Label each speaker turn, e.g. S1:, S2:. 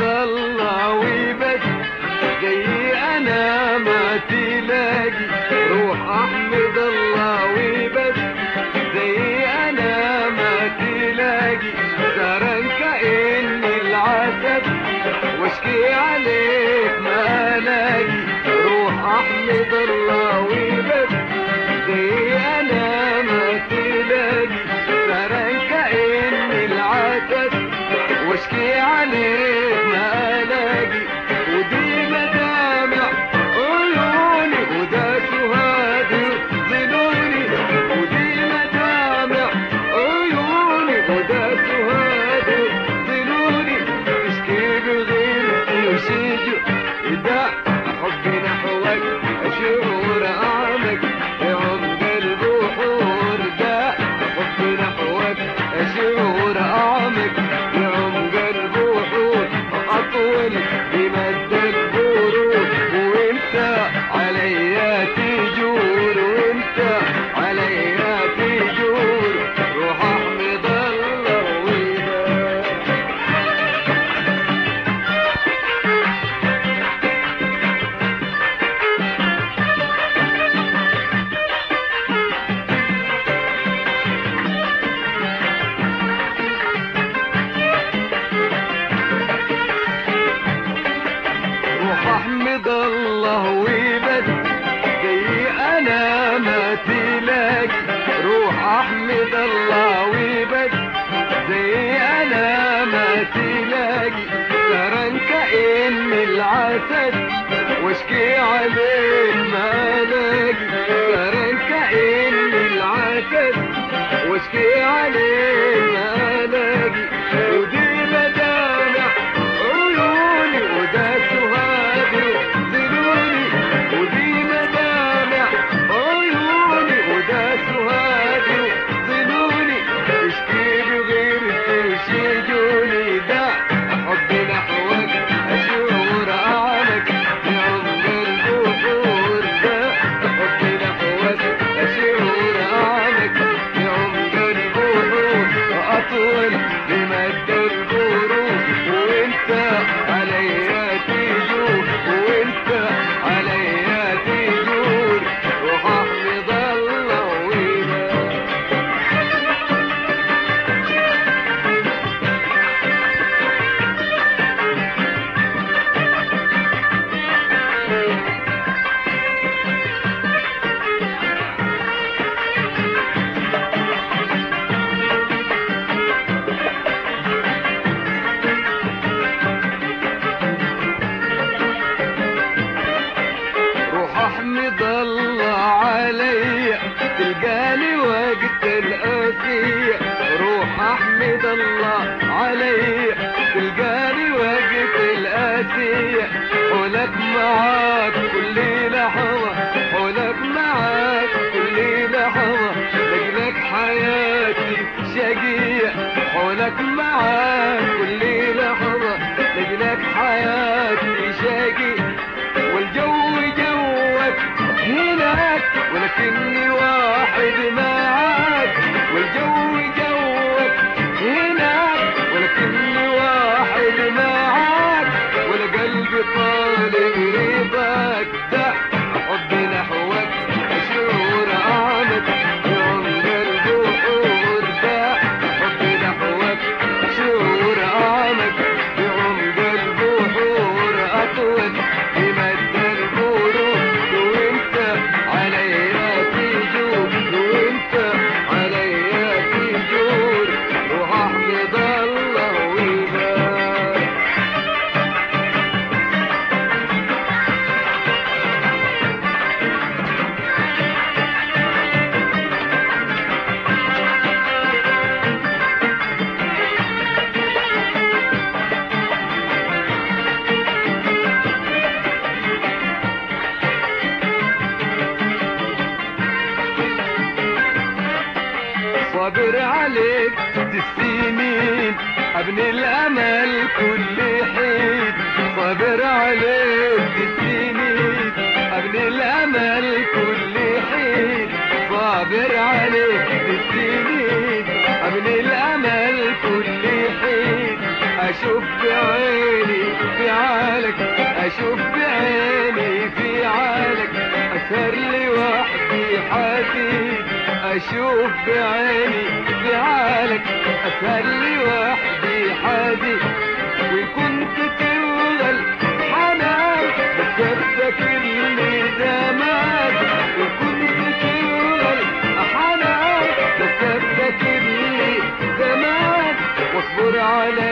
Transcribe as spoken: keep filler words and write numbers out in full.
S1: احمد الله وبس، زي انا ما تلاقي. روح احمد الله وبس، زي انا ما تلاقي. ترى كأن العسل واشكي عليك ما الاقي. روح احمد الله وبس، زي انا ما تلاقي. ترى كأن العسل واشكي عليك ما الاقي. ودي مدامع عيوني وده سهاد يظلوني. ودي مدامع عيوني وده سهاد يظلوني. تشكي بغيرتي وشجو إذا حبي نحوك أشعر أعمق في عمق البحور. ده حبي نحوك أشعر أعمق في عمق البحور. أطول بمد البرود وانت عليا تجور. وانت عليا تجور. روح احمد الله وبس. روح احمد الله وبس، زي انا ما تلاقي. روح احمد الله وبس، زي انا ما تلاقي. ترى كأن العسل واشكي عليك ما الاقي. ترى كأن العسل واشكي عليك ما الاقي. ودي مدامع عيوني وده سهاد يظلوني. ودي مدامع عيوني وده سهاد يظلوني. تشكي بغيرتي وشجوني. ده حبي نحوك أشعر أعمق في عمق البحور. ده حبي نحوك أشعر أعمق في عمق البحور. وأطول بمد البرود وانت عليا تجور. وانت عليا تجور. روح احمد الله وبس. روح احمد الله عليا تلقاني وقت الأسية. روح احمد الله عليا تلقاني وقت الأسية. حولك معاك كل لحظة. حولك معاك كل لحظة. لجلك حياتي شقية. حولك معاك كل لحظة. لجلك حياتي شقية. والجو جوك هناك ولكني واحد معاك. والجو جوك هناك ولكني واحد معاك. ولا قلبي طالب رضاك. ده حبي نحوك أشعر أعمق في عمق البحور. ده حبي نحوك أشعر أعمق في عمق البحور. أطول بمد البرود وانت عليا تجور. وانت عليا تجور. روح احمد الله وبس. صابر عليك السنين ابني الامل كل حين. صابر عليك السنين ابني الامل كل حين. صابر عليك السنين ابني الامل كل حين. اشوف بعيني اشوف بعيني في عالك اسهر لي وحدي حديد، اشوف بعيني في عالك اسهر لي وحدي حديد. وكنت تبغى الحنان بس افتكر لي زمان، وكنت تبغى الحنان بس افتكر لي زمان، واصبر على